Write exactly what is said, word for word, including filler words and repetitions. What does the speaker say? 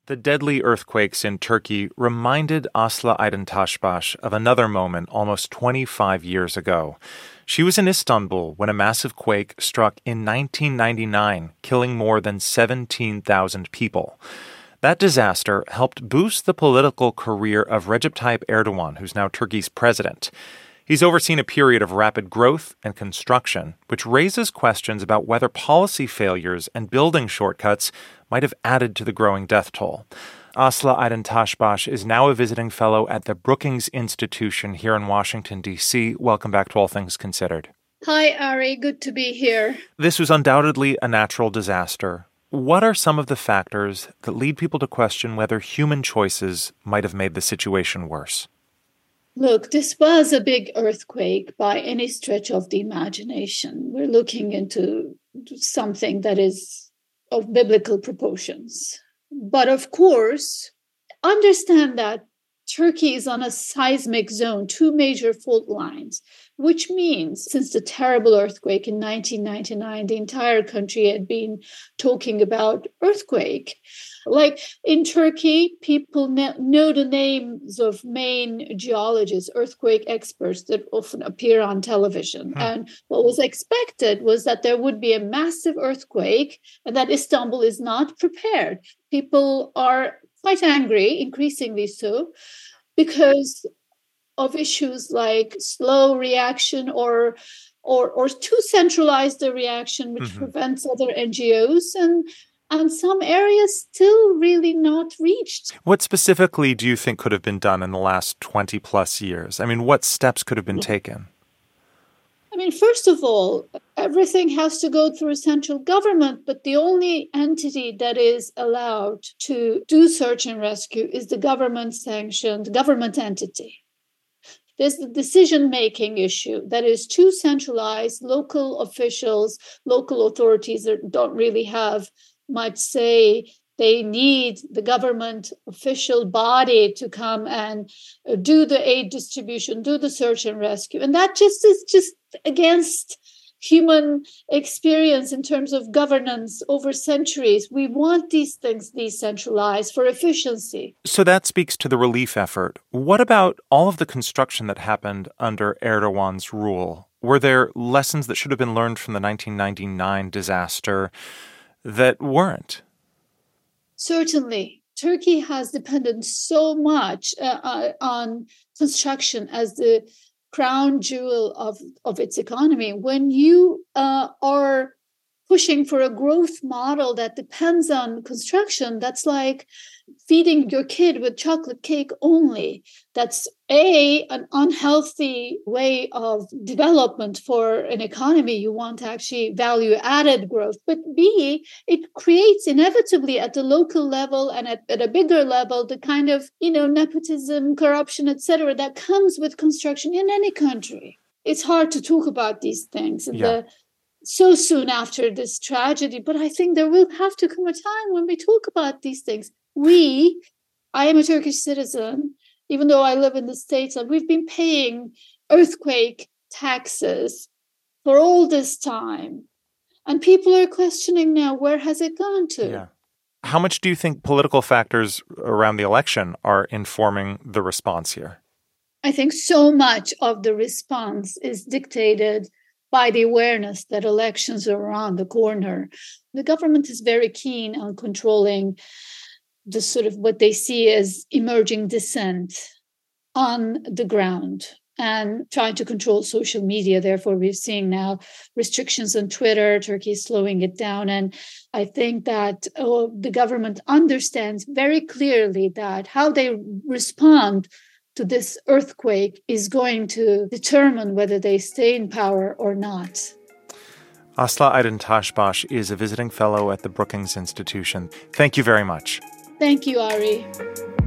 The deadly earthquakes in Turkey reminded Aslı Aydın Taşbaş of another moment almost twenty-five years ago. She was in Istanbul when a massive quake struck in nineteen ninety-nine, killing more than seventeen thousand people. That disaster helped boost the political career of Recep Tayyip Erdogan, who's now Turkey's president. He's overseen a period of rapid growth and construction, which raises questions about whether policy failures and building shortcuts might have added to the growing death toll. Aslı Aydın Taşbaş is now a visiting fellow at the Brookings Institution here in Washington, D C. Welcome back to All Things Considered. Hi, Ari. Good to be here. This was undoubtedly a natural disaster. What are some of the factors that lead people to question whether human choices might have made the situation worse? Look, this was a big earthquake by any stretch of the imagination. We're looking into something that is of biblical proportions. But of course, understand that Turkey is on a seismic zone, two major fault lines, which means since the terrible earthquake in nineteen ninety-nine, the entire country had been talking about earthquake. Like in Turkey, people know the names of main geologists, earthquake experts that often appear on television. Hmm. And what was expected was that there would be a massive earthquake and that Istanbul is not prepared. People are quite angry, increasingly so, because of issues like slow reaction or or or too centralized a reaction, which mm-hmm. prevents other N G Os, and and some areas still really not reached. What specifically do you think could have been done in the last twenty plus years? I mean, what steps could have been taken? I mean, first of all, everything has to go through central government, but the only entity that is allowed to do search and rescue is the government-sanctioned government entity. There's the decision-making issue that is too centralized. Local officials, local authorities don't really have much say. They need the government official body to come and do the aid distribution, do the search and rescue. And that just is just against human experience in terms of governance over centuries. We want these things decentralized for efficiency. So that speaks to the relief effort. What about all of the construction that happened under Erdogan's rule? Were there lessons that should have been learned from the nineteen ninety-nine disaster that weren't? Certainly. Turkey has depended so much uh, uh, on construction as the crown jewel of, of its economy. When you uh, are pushing for a growth model that depends on construction, that's like feeding your kid with chocolate cake only. That's A, an unhealthy way of development for an economy. You want actually value-added growth. But B, it creates inevitably at the local level and at, at a bigger level the kind of, you know, nepotism, corruption, et cetera, that comes with construction in any country. It's hard to talk about these things in yeah. the so soon after this tragedy, but I think there will have to come a time when we talk about these things. We, I am a Turkish citizen, even though I live in the States, and we've been paying earthquake taxes for all this time. And people are questioning now, where has it gone to? Yeah. How much do you think political factors around the election are informing the response here? I think so much of the response is dictated by the awareness that elections are around the corner. The government is very keen on controlling the sort of what they see as emerging dissent on the ground and trying to control social media. Therefore, we're seeing now restrictions on Twitter. Turkey is slowing it down. And I think that oh, the government understands very clearly that how they respond to this earthquake is going to determine whether they stay in power or not. Aslı Aydın Taşbaş is a visiting fellow at the Brookings Institution. Thank you very much. Thank you, Ari.